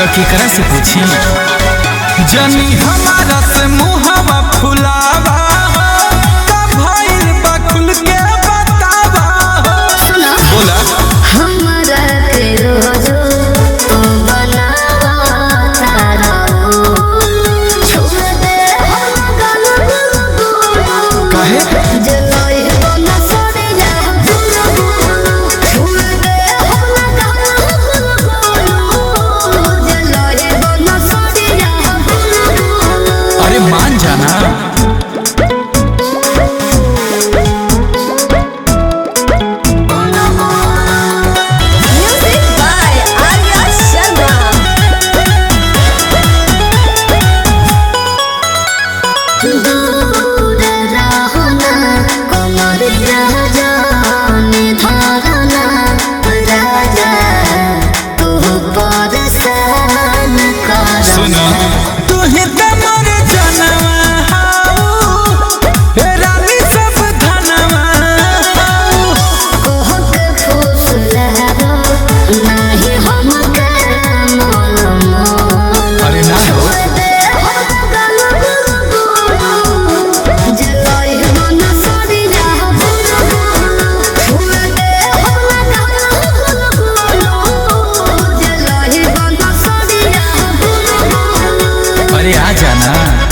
तो केकरा से पूछी जनी हमारा से मुहावा फुलावा कब भइल बा खुल के बतावा सुना बोला हमरा के रोजो तू बनावा तारा छोड़ दे हम गाना काहे जलोई बना सरे जा छोड़ दे हम गाना जलोई बना सरे जा अरे मान जाना Music by Arya Sharma. दूर रहना कमर राजा निधारना राजा तू परसान कर सुना तू ही ते मोर जनवा हाऊ हे रानी सब धनवा हाऊ कोहक फूस लहरो नहीं हमके मोल मोल अरे ना हो दे हम गाना जलोई बना सरी जा छोड़ दे हम गाना जलोई बना सरी जा अरे आ जाना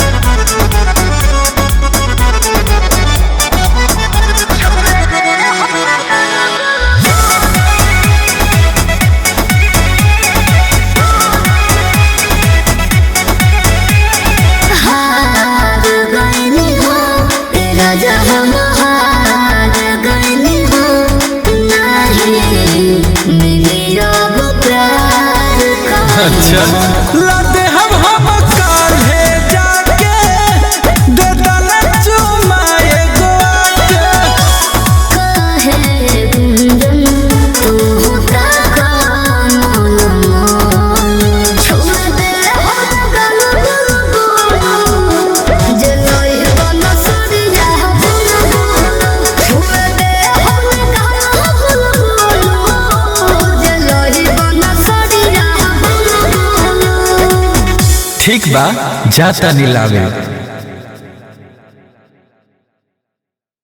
हार गईनी हो राजा हम हार गईनी हो नहीं मिली अब प्यार का अच्छा लाते हम काल्हे जाके दे दला चुमाए गोके काहे गुंजन तू होता मोल मोल छोड़ दे हम गाना जलोई बना सरी जा छोड़ दे हम गाना जलोई बना सरी जा ठीक बा जाता नीलावे